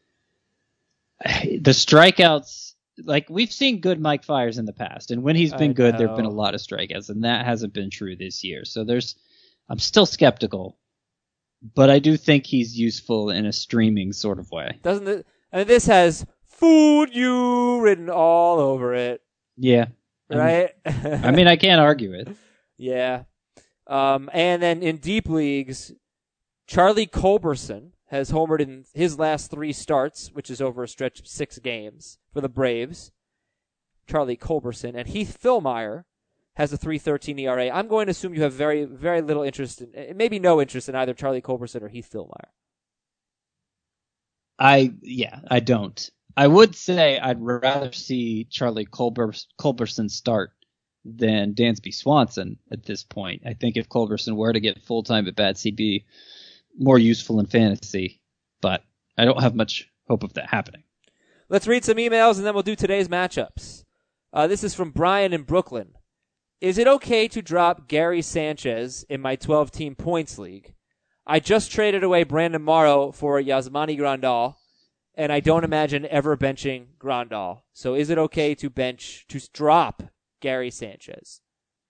D: The strikeouts, like, we've seen good Mike Fiers in the past, and when he's been good, there have been a lot of strikeouts, and that hasn't been true this year. So I'm still skeptical, but I do think he's useful in a streaming sort of way.
C: Doesn't it? And this has "Food You" written all over it.
D: Yeah.
C: Right?
D: I can't argue it.
C: Yeah. And then in deep leagues, Charlie Culberson has homered in his last 3 starts, which is over a stretch of 6 games for the Braves. Charlie Culberson. And Heath Fillmyer has a 3.13 ERA. I'm going to assume you have very, very little interest maybe no interest in either Charlie Culberson or Heath Fillmyer.
D: I don't. I would say I'd rather see Charlie Culberson start than Dansby Swanson at this point. I think if Culberson were to get full-time at bats, he'd be more useful in fantasy, but I don't have much hope of that happening.
C: Let's read some emails, and then we'll do today's matchups. This is from Brian in Brooklyn. Is it okay to drop Gary Sanchez in my 12-team points league? I just traded away Brandon Morrow for Yasmani Grandal, and I don't imagine ever benching Grandal. So is it okay to drop Gary Sanchez?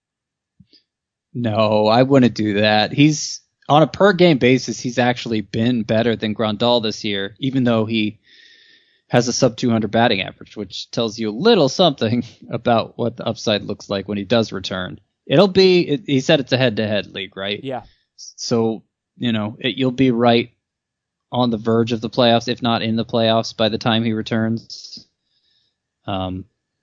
D: No, I wouldn't do that. He's on a per-game basis, he's actually been better than Grandal this year, even though he has a sub-200 batting average, which tells you a little something about what the upside looks like when he does return. He said it's a head-to-head league, right?
C: Yeah.
D: So, you'll be right on the verge of the playoffs, if not in the playoffs, by the time he returns. I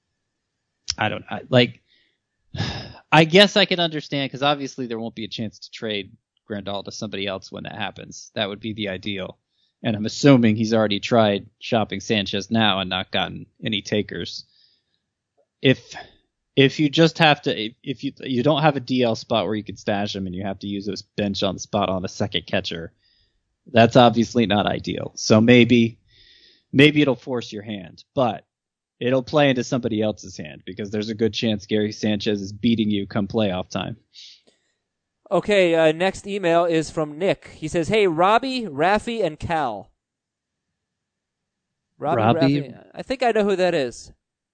D: guess I can understand, because obviously there won't be a chance to trade Grandal to somebody else when that happens. That would be the ideal. And I'm assuming he's already tried shopping Sanchez now and not gotten any takers. If you just have to, if you don't have a DL spot where you can stash him and you have to use his bench on the spot on a second catcher, that's obviously not ideal. So maybe it'll force your hand, but it'll play into somebody else's hand because there's a good chance Gary Sanchez is beating you come playoff time.
C: Okay, next email is from Nick. He says, hey, Robbie, Raffy, and Cal.
D: Robbie?
C: I think I know who that is.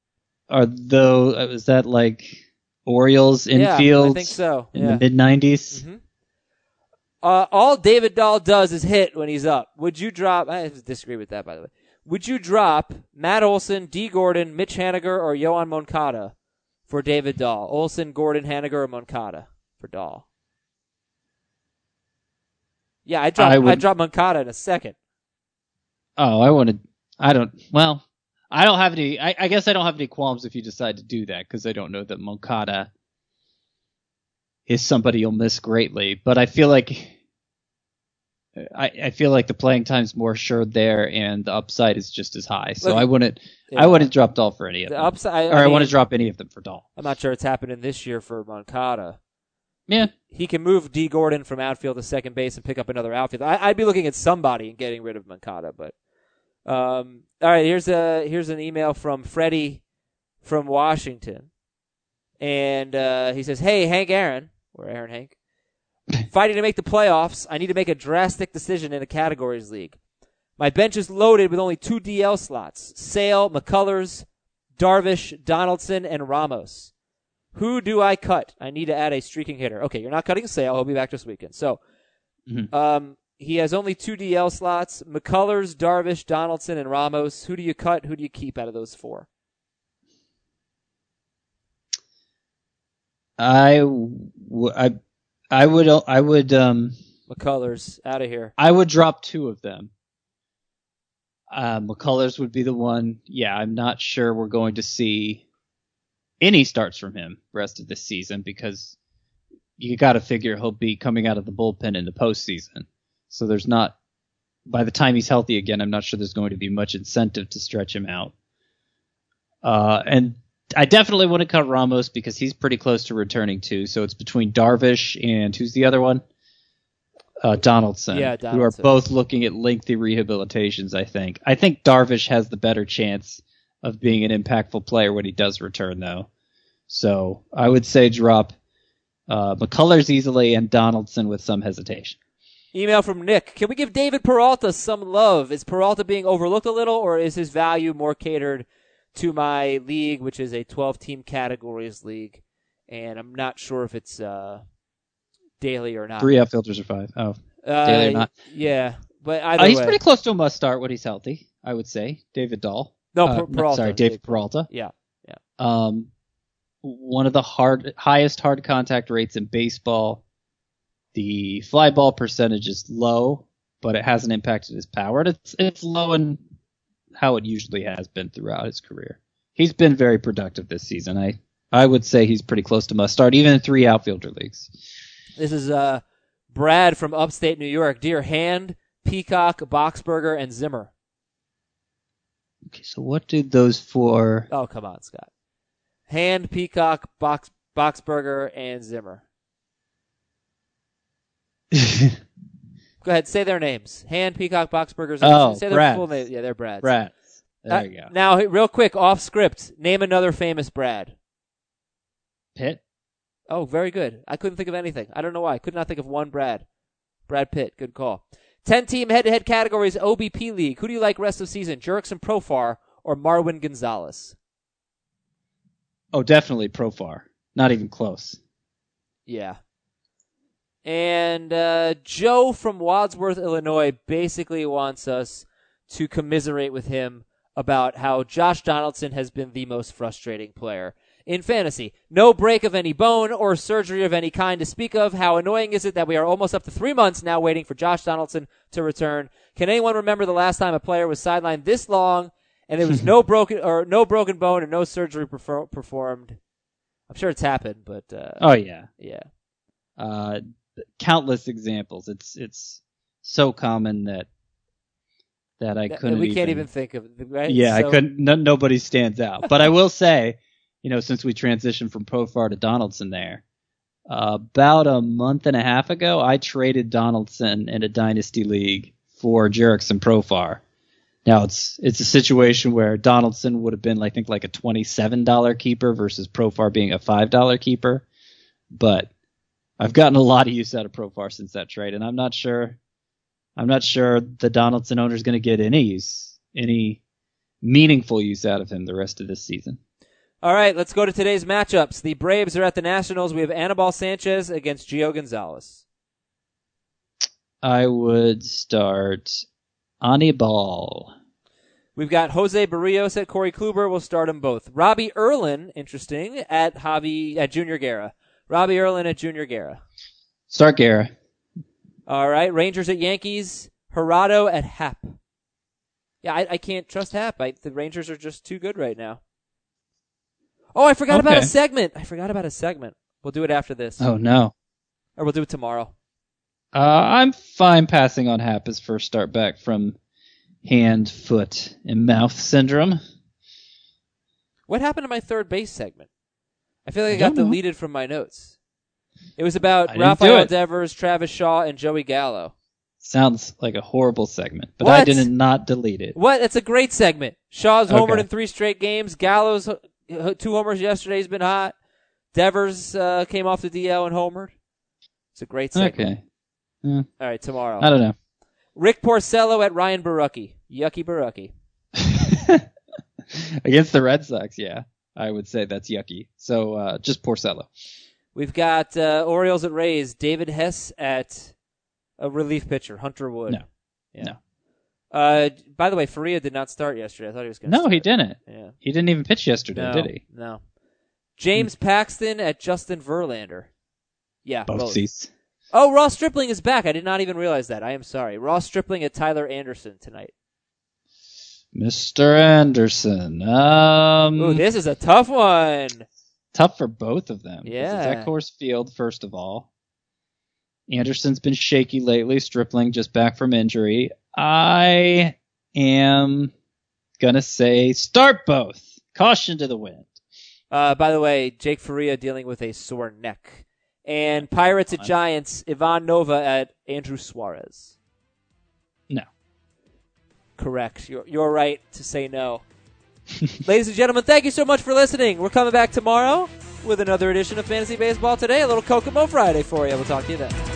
D: Is that like Orioles infield?
C: I think so.
D: In the mid-90s?
C: Mm-hmm. All David Dahl does is hit when he's up. Would you drop? I disagree with that, by the way. Would you drop Matt Olson, D. Gordon, Mitch Haniger, or Yoan Moncada for David Dahl? Olson, Gordon, Haniger, or Moncada for Dahl? Yeah, I'd drop Moncada in a second.
D: Oh, I don't have any, I guess I don't have any qualms if you decide to do that, because I don't know that Moncada is somebody you'll miss greatly, but I feel like the playing time's more assured there, and the upside is just as high. So I wouldn't drop Dahl for any of them. I wouldn't drop any of them for Dahl.
C: I'm not sure it's happening this year for Moncada.
D: Yeah.
C: He can move D. Gordon from outfield to second base and pick up another outfield. I'd be looking at somebody and getting rid of Moncada, but all right, here's an email from Freddie from Washington. And he says, "Hey, Hank Aaron," or Aaron Hank, "fighting to make the playoffs. I need to make a drastic decision in a categories league. My bench is loaded with only 2 DL slots: Sale, McCullers, Darvish, Donaldson, and Ramos. Who do I cut? I need to add a streaking hitter." Okay, you're not cutting Sale. He'll be back this weekend. So, he has only 2 DL slots: McCullers, Darvish, Donaldson, and Ramos. Who do you cut? Who do you keep out of those 4?
D: I would
C: McCullers out of here.
D: I would drop 2 of them. McCullers would be the one. Yeah, I'm not sure we're going to see any starts from him rest of this season, because you got to figure he'll be coming out of the bullpen in the postseason. So there's not, by the time he's healthy again, I'm not sure there's going to be much incentive to stretch him out. And I definitely want to cut Ramos because he's pretty close to returning too. So it's between Darvish and who's the other one? Donaldson.
C: Yeah, Donaldson.
D: Who are both looking at lengthy rehabilitations, I think. I think Darvish has the better chance of being an impactful player when he does return, though. So I would say drop McCullers easily and Donaldson with some hesitation.
C: Email from Nick. Can we give David Peralta some love? Is Peralta being overlooked a little, or is his value more catered to my league, which is a 12-team categories league? And I'm not sure if it's daily or not.
D: 3 outfielders or 5. Oh, daily or not.
C: Yeah, but either
D: he's
C: way.
D: pretty close to a must start when he's healthy, I would say. David Dahl.
C: No, Peralta.
D: Sorry, David Peralta.
C: Yeah.
D: One of the highest hard contact rates in baseball. The fly ball percentage is low, but it hasn't impacted his power. And it's low in how it usually has been throughout his career. He's been very productive this season. I would say he's pretty close to must start, even in 3 outfielder leagues.
C: This is Brad from upstate New York. Dear Hand, Peacock, Boxberger, and Zimmer.
D: Okay, so what did those 4...
C: Oh, come on, Scott. Hand, Peacock, Boxberger, and Zimmer. Go ahead, say their names. Hand, Peacock, Boxberger, Zimmer.
D: Oh,
C: say their full names. Yeah, they're Brads.
D: Brads. There you go.
C: Now, real quick, off script, name another famous Brad.
D: Pitt.
C: Oh, very good. I couldn't think of anything. I don't know why. I could not think of one Brad. Brad Pitt. Good call. 10-team head-to-head categories OBP League. Who do you like rest of season? Jurickson Profar or Marwin Gonzalez?
D: Oh, definitely Profar. Not even close.
C: Yeah. And Joe from Wadsworth, Illinois, basically wants us to commiserate with him about how Josh Donaldson has been the most frustrating player in fantasy. No break of any bone or surgery of any kind to speak of. How annoying is it that we are almost up to 3 months now waiting for Josh Donaldson to return? Can anyone remember the last time a player was sidelined this long and there was no broken bone and no surgery performed? I'm sure it's happened, but
D: oh yeah,
C: yeah.
D: Countless examples. It's so common that I couldn't.
C: We can't even think of it, right?
D: Yeah,
C: so,
D: I couldn't. Nobody stands out. But I will say, since we transitioned from Profar to Donaldson there, about a month and a half ago, I traded Donaldson in a dynasty league for Jurickson Profar. Now it's a situation where Donaldson would have been, I think, like a $27 keeper versus Profar being a $5 keeper. But I've gotten a lot of use out of Profar since that trade, and I'm not sure the Donaldson owner is going to get any meaningful use out of him the rest of this season.
C: All right, let's go to today's matchups. The Braves are at the Nationals. We have Anibal Sanchez against Gio Gonzalez.
D: I would start Anibal.
C: We've got Jose Barrios at Corey Kluber. We'll start them both. Robbie Erlin, interesting, at Junior Guerra. Robbie Erlin at Junior Guerra.
D: Start Guerra.
C: All right, Rangers at Yankees. Gerardo at Happ. Yeah, I can't trust Happ. The Rangers are just too good right now. Oh, I forgot about a segment. We'll do it after this.
D: Oh, no.
C: Or we'll do it tomorrow.
D: I'm fine passing on Happ his first start back from hand, foot, and mouth syndrome.
C: What happened to my third base segment? I feel like I got deleted from my notes. It was about Rafael Devers, Travis Shaw, and Joey Gallo.
D: Sounds like a horrible segment, but I did not delete it.
C: What? It's a great segment. Shaw's homered in 3 straight games. Gallo's 2 homers yesterday. He's been hot. Devers came off the DL and homered. It's a great segment.
D: Okay. Yeah.
C: All right, tomorrow.
D: I don't know.
C: Rick Porcello at Ryan Barucki. Yucky Barucki.
D: Against the Red Sox, yeah. I would say that's yucky. So just Porcello.
C: We've got Orioles at Rays. David Hess at a relief pitcher, Hunter Wood.
D: No.
C: Yeah.
D: No.
C: By the way, Faria did not start yesterday. I thought he was going to start.
D: No, he didn't.
C: Yeah.
D: He didn't even pitch yesterday, did he?
C: No. James Paxton at Justin Verlander. Yeah,
D: both seats.
C: Oh, Ross Stripling is back. I did not even realize that. I am sorry. Ross Stripling at Tyler Anderson tonight.
D: Mr. Anderson.
C: Ooh, this is a tough one.
D: Tough for both of them.
C: Yeah.
D: It's at Coors Field, first of all. Anderson's been shaky lately. Stripling just back from injury. I am going to say start both. Caution to the wind.
C: By the way, Jake Faria dealing with a sore neck. And Pirates at Giants, Ivan Nova at Andrew Suarez.
D: No.
C: Correct. You're right to say no. Ladies and gentlemen, thank you so much for listening. We're coming back tomorrow with another edition of Fantasy Baseball Today. A little Kokomo Friday for you. We'll talk to you then.